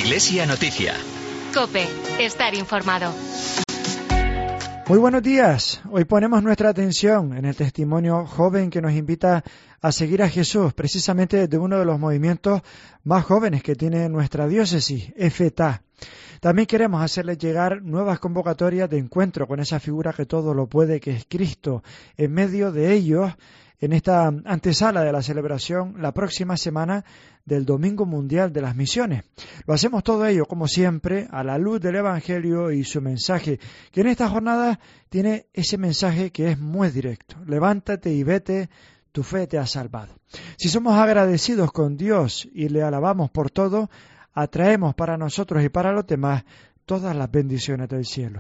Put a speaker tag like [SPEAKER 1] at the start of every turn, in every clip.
[SPEAKER 1] Iglesia Noticia.
[SPEAKER 2] COPE. Estar informado.
[SPEAKER 3] Muy buenos días. Hoy ponemos nuestra atención en el testimonio joven que nos invita a seguir a Jesús, precisamente desde uno de los movimientos más jóvenes que tiene nuestra diócesis, EFETA. También queremos hacerles llegar nuevas convocatorias de encuentro con esa figura que todo lo puede, que es Cristo. En medio de ellos, en esta antesala de la celebración la próxima semana del Domingo Mundial de las Misiones. Lo hacemos todo ello, como siempre, a la luz del Evangelio y su mensaje, que en esta jornada tiene ese mensaje que es muy directo. Levántate y vete, tu fe te ha salvado. Si somos agradecidos con Dios y le alabamos por todo, atraemos para nosotros y para los demás todas las bendiciones del cielo.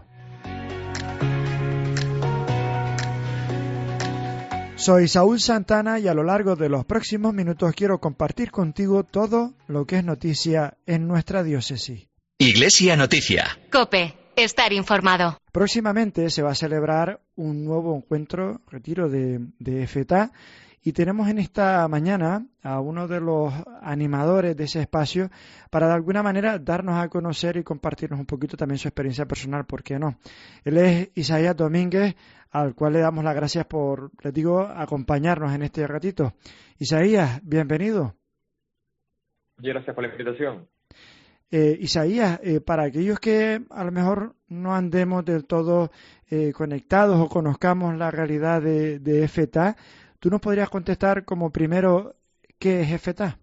[SPEAKER 3] Soy Saúl Santana y a lo largo de los próximos minutos quiero compartir contigo todo lo que es noticia en nuestra diócesis.
[SPEAKER 1] Iglesia Noticia.
[SPEAKER 2] COPE. Estar informado.
[SPEAKER 3] Próximamente se va a celebrar un nuevo retiro de EFETA, y tenemos en esta mañana a uno de los animadores de ese espacio para de alguna manera darnos a conocer y compartirnos un poquito también su experiencia personal, ¿por qué no? Él es Isaías Domínguez, al cual le damos las gracias por, les digo, acompañarnos en este ratito. Isaías, bienvenido.
[SPEAKER 4] Muchas gracias por la invitación.
[SPEAKER 3] Isaías, para aquellos que a lo mejor no andemos del todo conectados o conozcamos la realidad de EFETA, ¿tú nos podrías contestar como primero qué es EFETA?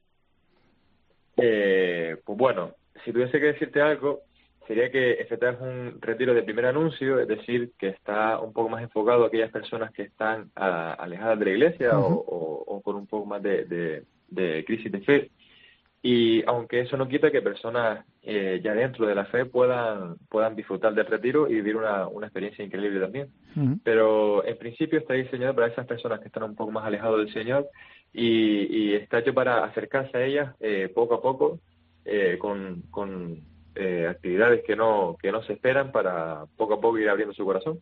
[SPEAKER 4] Pues bueno, si tuviese que decirte algo, sería que EFETA es un retiro de primer anuncio, es decir, que está un poco más enfocado a aquellas personas que están alejadas de la iglesia o con un poco más de crisis de fe. Y aunque eso no quita que personas ya dentro de la fe puedan disfrutar del retiro y vivir una experiencia increíble también. Pero en principio está diseñado para esas personas que están un poco más alejadas del Señor y está hecho para acercarse a ellas poco a poco con actividades que no se esperan, para poco a poco ir abriendo su corazón.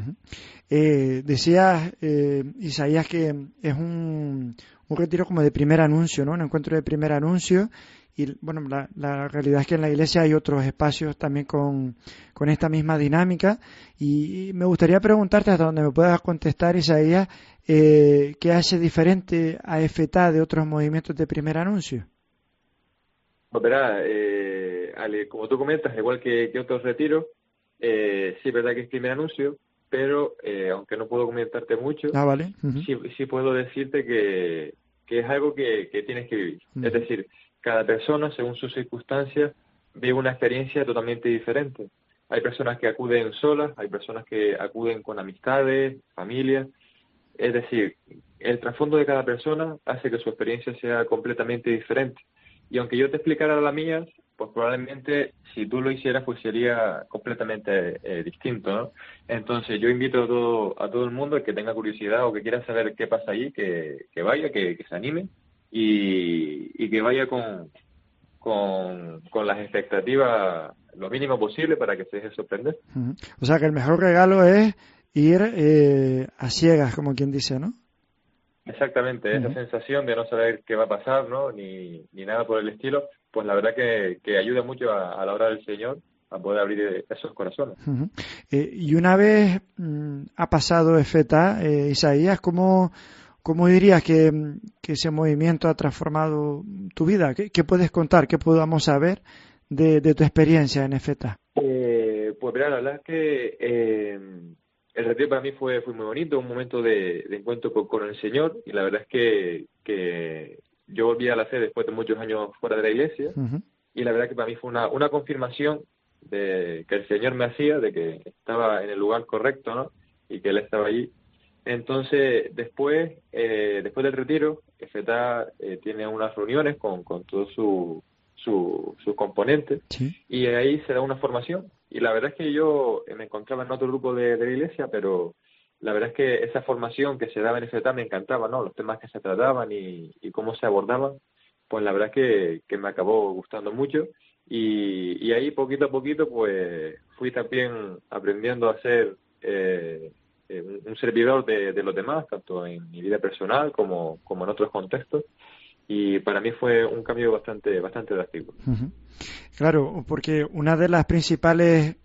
[SPEAKER 3] Decías, Isaías, que es un retiro como de primer anuncio, ¿no? Un encuentro de primer anuncio. Y bueno, la realidad es que en la iglesia hay otros espacios también con esta misma dinámica. Y me gustaría preguntarte, hasta donde me puedas contestar, Isaías, ¿qué hace diferente a EFETA de otros movimientos de primer anuncio?
[SPEAKER 4] Pues verá, Ale, como tú comentas, igual que otros retiros, sí es verdad que es primer anuncio, pero aunque no puedo comentarte mucho,
[SPEAKER 3] vale.
[SPEAKER 4] sí puedo decirte que es algo que tienes que vivir. Es decir, cada persona, según sus circunstancias, vive una experiencia totalmente diferente. Hay personas que acuden solas, hay personas que acuden con amistades, familias. Es decir, el trasfondo de cada persona hace que su experiencia sea completamente diferente. Y aunque yo te explicara la mía, pues probablemente si tú lo hicieras, pues sería completamente distinto, ¿no? Entonces yo invito a todo el mundo, el que tenga curiosidad o que quiera saber qué pasa allí, que vaya, que se anime y que vaya con las expectativas lo mínimo posible para que se deje sorprender.
[SPEAKER 3] O sea que el mejor regalo es ir a ciegas, como quien dice, ¿no?
[SPEAKER 4] Exactamente, esa sensación de no saber qué va a pasar, ¿no? Ni nada por el estilo, pues la verdad que ayuda mucho a la hora del Señor a poder abrir esos corazones.
[SPEAKER 3] Y una vez ha pasado EFETA, Isaías, ¿cómo dirías que ese movimiento ha transformado tu vida? ¿Qué puedes contar? ¿Qué podamos saber de tu experiencia en EFETA?
[SPEAKER 4] Pues mira, la verdad es que el retiro para mí fue muy bonito, un momento de encuentro con el Señor, y la verdad es que yo volví a la fe después de muchos años fuera de la iglesia, y la verdad que para mí fue una confirmación de que el Señor me hacía, de que estaba en el lugar correcto, ¿no? Y que Él estaba allí. Entonces, después del retiro, EFETA tiene unas reuniones con todos sus componentes, ¿sí? Y ahí se da una formación. Y la verdad es que yo me encontraba en otro grupo de la iglesia, pero la verdad es que esa formación que se daba en EFETA me encantaba, ¿no? Los temas que se trataban y cómo se abordaban, pues la verdad es que me acabó gustando mucho. Y ahí poquito a poquito pues fui también aprendiendo a ser un servidor de los demás, tanto en mi vida personal como en otros contextos. y para mí fue un cambio bastante drástico.
[SPEAKER 3] Ujú. Claro, porque una de las principales,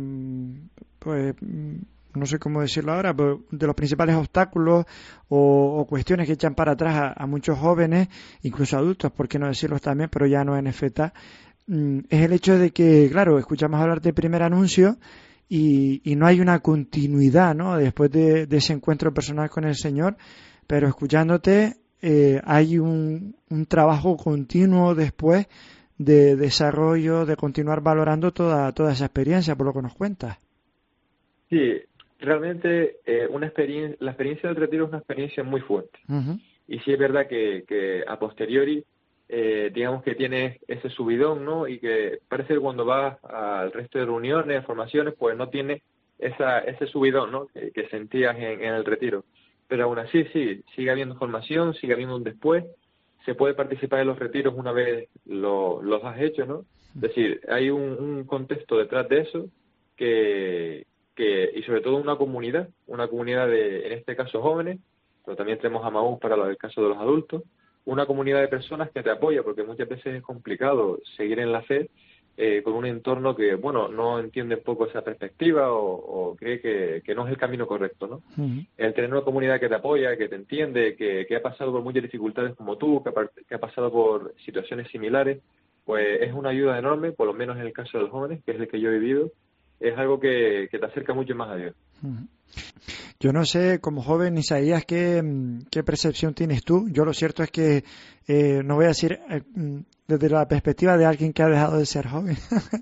[SPEAKER 3] no sé cómo decirlo ahora, pero de los principales obstáculos o cuestiones que echan para atrás a muchos jóvenes, incluso adultos, por qué no decirlos también, pero ya no en FETA, es el hecho de que, claro, escuchamos hablar de primer anuncio y no hay una continuidad, ¿no? Después de ese encuentro personal con el Señor, pero escuchándote hay un trabajo continuo después de desarrollo, de continuar valorando toda esa experiencia, por lo que nos cuentas.
[SPEAKER 4] Sí, realmente la experiencia del retiro es una experiencia muy fuerte.
[SPEAKER 3] Uh-huh.
[SPEAKER 4] Y sí es verdad que a posteriori, digamos que tienes ese subidón, ¿no? Y que parece que cuando vas al resto de reuniones, formaciones, pues no tienes ese subidón, ¿no? Que sentías en el retiro. Pero aún así, sí, sigue habiendo formación, sigue habiendo un después. Se puede participar en los retiros una vez los has hecho, ¿no? Es decir, hay un contexto detrás de eso y sobre todo una comunidad de, en este caso, jóvenes, pero también tenemos a Maús para el caso de los adultos, una comunidad de personas que te apoya, porque muchas veces es complicado seguir en la fe con un entorno que, bueno, no entiende un poco esa perspectiva o cree que no es el camino correcto, ¿no?
[SPEAKER 3] Uh-huh.
[SPEAKER 4] El tener una comunidad que te apoya, que te entiende, que ha pasado por muchas dificultades como tú, que ha pasado por situaciones similares, pues es una ayuda enorme, por lo menos en el caso de los jóvenes, que es el que yo he vivido, es algo que te acerca mucho más a Dios.
[SPEAKER 3] Uh-huh. Yo no sé, como joven, Isaías, ¿qué percepción tienes tú? Yo lo cierto es que, no voy a decir desde la perspectiva de alguien que ha dejado de ser joven,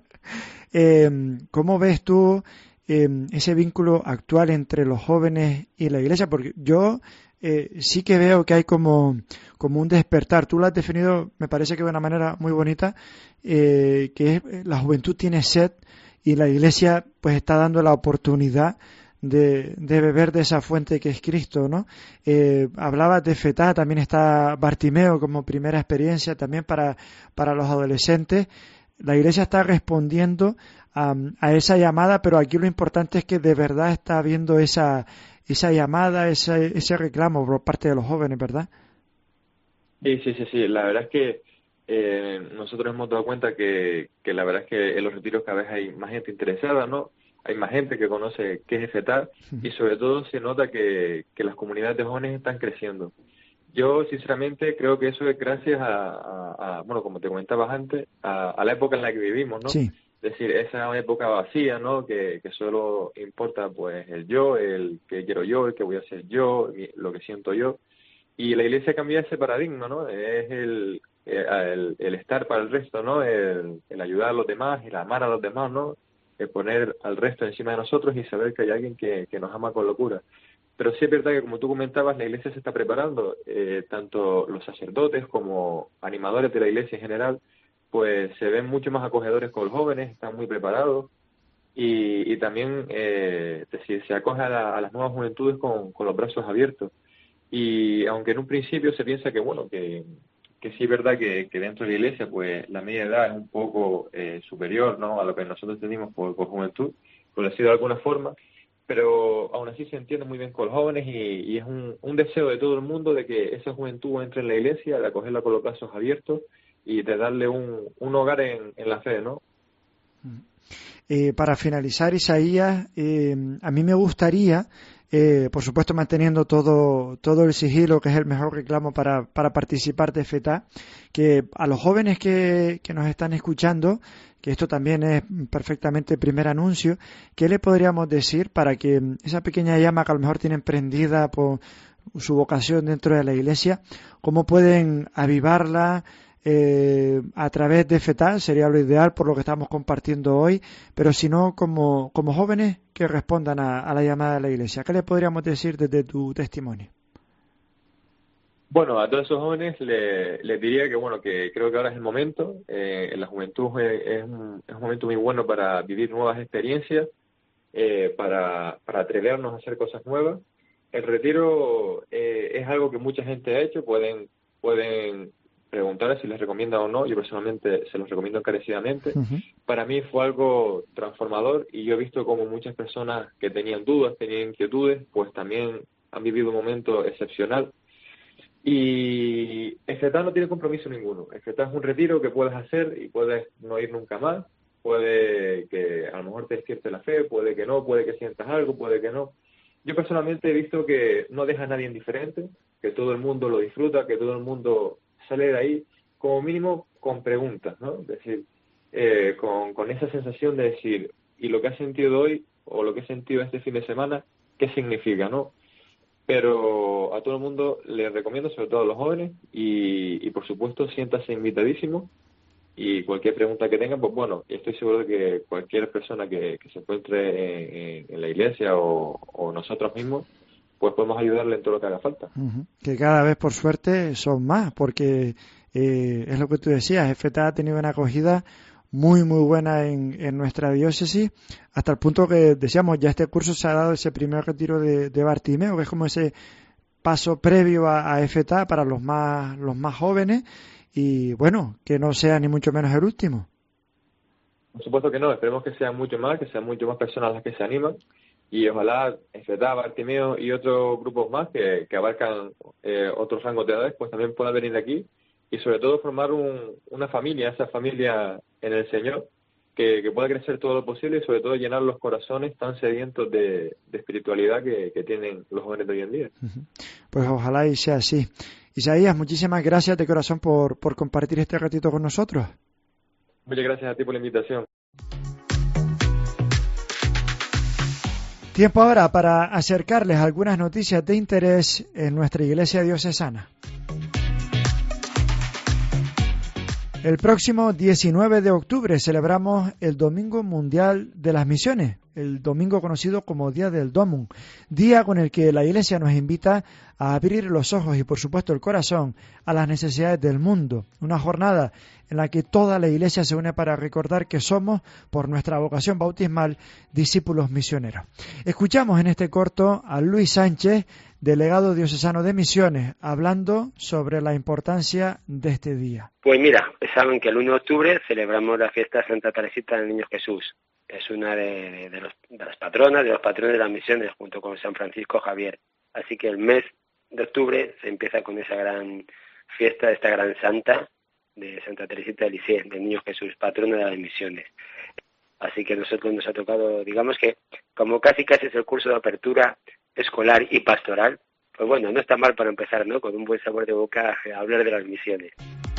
[SPEAKER 3] ¿cómo ves tú ese vínculo actual entre los jóvenes y la Iglesia? Porque yo sí que veo que hay como un despertar. Tú lo has definido, me parece que de una manera muy bonita, que es, la juventud tiene sed y la Iglesia pues está dando la oportunidad de beber de esa fuente que es Cristo, ¿no? Hablabas de FETA, también está Bartimeo como primera experiencia también para los adolescentes. La Iglesia está respondiendo a esa llamada, pero aquí lo importante es que de verdad está habiendo esa llamada, ese reclamo por parte de los jóvenes, ¿verdad?
[SPEAKER 4] Sí. La verdad es que nosotros hemos dado cuenta que la verdad es que en los retiros cada vez hay más gente interesada, ¿no? Hay más gente que conoce qué es FETA y sobre todo se nota que las comunidades de jóvenes están creciendo. Yo sinceramente creo que eso es gracias a bueno, como te comentabas antes, a la época en la que vivimos, ¿no?
[SPEAKER 3] Sí.
[SPEAKER 4] Es decir, esa época vacía, ¿no? Que solo importa pues el yo, el que quiero yo, el que voy a hacer yo, lo que siento yo. Y la Iglesia cambia ese paradigma, ¿no? Es el estar para el resto, ¿no? El ayudar a los demás, el amar a los demás, ¿no? El poner al resto encima de nosotros y saber que hay alguien que nos ama con locura. Pero sí es verdad que, como tú comentabas, la Iglesia se está preparando, tanto los sacerdotes como animadores de la Iglesia en general, pues se ven mucho más acogedores con los jóvenes, están muy preparados y también se acoge a las nuevas juventudes con los brazos abiertos. Y aunque en un principio se piensa que, bueno, que sí es verdad que dentro de la Iglesia pues la media edad es un poco superior, ¿no?, a lo que nosotros tenemos por juventud, por decirlo de alguna forma, pero aún así se entiende muy bien con los jóvenes y es un deseo de todo el mundo de que esa juventud entre en la Iglesia, de acogerla con los brazos abiertos y de darle un hogar en la fe, ¿no?
[SPEAKER 3] Para finalizar, Isaías, a mí me gustaría, por supuesto manteniendo todo el sigilo, que es el mejor reclamo para participar de FETA, que a los jóvenes que nos están escuchando, que esto también es perfectamente primer anuncio, ¿qué le podríamos decir para que esa pequeña llama que a lo mejor tienen prendida por su vocación dentro de la Iglesia, cómo pueden avivarla a través de FETA? Sería lo ideal por lo que estamos compartiendo hoy, pero si no, como jóvenes que respondan a la llamada de la Iglesia, ¿qué le podríamos decir desde tu testimonio?
[SPEAKER 4] Bueno, a todos esos jóvenes les diría que, bueno, que creo que ahora es el momento. La juventud es un momento muy bueno para vivir nuevas experiencias, para atrevernos a hacer cosas nuevas. El retiro es algo que mucha gente ha hecho. Pueden preguntar si les recomienda o no. Yo personalmente se los recomiendo encarecidamente.
[SPEAKER 3] Uh-huh.
[SPEAKER 4] Para mí fue algo transformador y yo he visto como muchas personas que tenían dudas, tenían inquietudes, pues también han vivido un momento excepcional. Y es FETA no tiene compromiso ninguno. FETA es un retiro que puedes hacer y puedes no ir nunca más. Puede que a lo mejor te despierte la fe, puede que no, puede que sientas algo, puede que no. Yo personalmente he visto que no deja a nadie indiferente, que todo el mundo lo disfruta, que todo el mundo sale de ahí, como mínimo con preguntas, ¿no? Es decir, con esa sensación de decir, ¿y lo que has sentido hoy o lo que he sentido este fin de semana, qué significa, no? Pero a todo el mundo le recomiendo, sobre todo a los jóvenes, y por supuesto siéntase invitadísimo, y cualquier pregunta que tengan, pues bueno, estoy seguro de que cualquier persona que se encuentre en la iglesia o nosotros mismos, pues podemos ayudarle en todo lo que haga falta.
[SPEAKER 3] Que cada vez, por suerte, son más, porque es lo que tú decías, FETA ha tenido una acogida muy buena en nuestra diócesis, hasta el punto que decíamos, ya este curso se ha dado ese primer retiro de Bartimeo, que es como ese paso previo a FETA para los más jóvenes, y bueno, que no sea ni mucho menos el último.
[SPEAKER 4] Por supuesto que no, esperemos que sean mucho más personas las que se animan, y ojalá FETA, Bartimeo y otros grupos más que abarcan otros rangos de edades, pues también puedan venir aquí y sobre todo formar una familia, esa familia en el Señor, que pueda crecer todo lo posible y sobre todo llenar los corazones tan sedientos de espiritualidad que tienen los jóvenes de hoy en día.
[SPEAKER 3] Pues ojalá y sea así. Isaías, muchísimas gracias de corazón por compartir este ratito con nosotros.
[SPEAKER 4] Muchas gracias a ti por la invitación.
[SPEAKER 3] Tiempo ahora para acercarles algunas noticias de interés en nuestra iglesia diocesana. El próximo 19 de octubre celebramos el Domingo Mundial de las Misiones, el domingo conocido como Día del Domum, día con el que la Iglesia nos invita a abrir los ojos y por supuesto el corazón a las necesidades del mundo, una jornada en la que toda la Iglesia se une para recordar que somos, por nuestra vocación bautismal, discípulos misioneros. Escuchamos en este corto a Luis Sánchez, delegado diocesano de Misiones, hablando sobre la importancia de este día.
[SPEAKER 5] Pues mira, saben que el 1 de octubre celebramos la fiesta de Santa Teresita del Niño Jesús. Es una de las patronas, de los patrones de las misiones, junto con San Francisco Javier. Así que el mes de octubre se empieza con esa gran fiesta de esta gran santa de Santa Teresita de Lisieux, del Niño Jesús, patrona de las misiones. Así que a nosotros nos ha tocado, digamos que como casi es el curso de apertura escolar y pastoral, pues bueno, no está mal para empezar, ¿no? Con un buen sabor de boca a hablar de las misiones.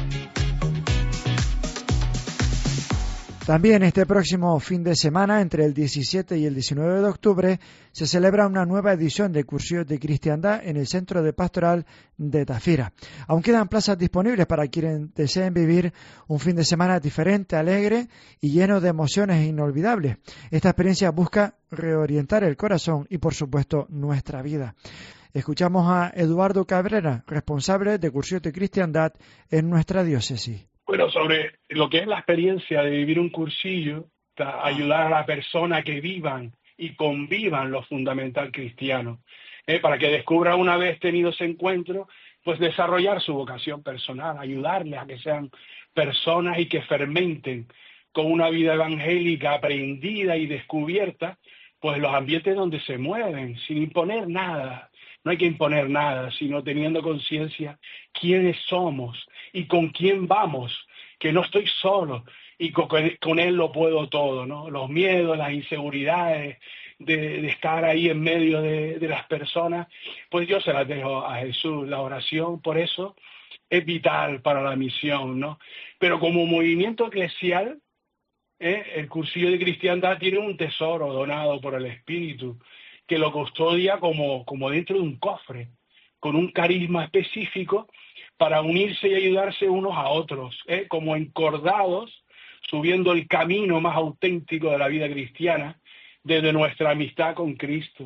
[SPEAKER 3] También este próximo fin de semana, entre el 17 y el 19 de octubre, se celebra una nueva edición de Cursillos de Cristiandad en el Centro de Pastoral de Tafira. Aún quedan plazas disponibles para quienes deseen vivir un fin de semana diferente, alegre y lleno de emociones inolvidables. Esta experiencia busca reorientar el corazón y, por supuesto, nuestra vida. Escuchamos a Eduardo Cabrera, responsable de Cursillos de Cristiandad en nuestra diócesis.
[SPEAKER 6] Bueno, sobre lo que es la experiencia de vivir un cursillo, ayudar a la persona a que vivan y convivan lo fundamental cristiano, para que descubra una vez tenido ese encuentro, pues desarrollar su vocación personal, ayudarles a que sean personas y que fermenten con una vida evangélica aprendida y descubierta, pues los ambientes donde se mueven, sin imponer nada. No hay que imponer nada, sino teniendo conciencia quiénes somos y con quién vamos, que no estoy solo y con él lo puedo todo, ¿no? Los miedos, las inseguridades de estar ahí en medio de las personas, pues yo se las dejo a Jesús. La oración, por eso, es vital para la misión, ¿no? Pero como movimiento eclesial, el Cursillo de Cristiandad tiene un tesoro donado por el Espíritu, que lo custodia como dentro de un cofre, con un carisma específico para unirse y ayudarse unos a otros, como encordados, subiendo el camino más auténtico de la vida cristiana desde nuestra amistad con Cristo.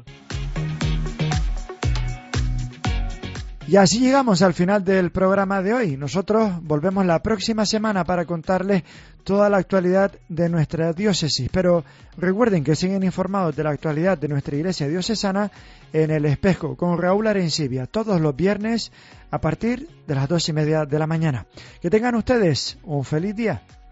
[SPEAKER 3] Y así llegamos al final del programa de hoy. Nosotros volvemos la próxima semana para contarles toda la actualidad de nuestra diócesis. Pero recuerden que siguen informados de la actualidad de nuestra iglesia diocesana en El Espejo con Raúl Arencibia todos los viernes a partir de las 2:30 de la mañana. Que tengan ustedes un feliz día.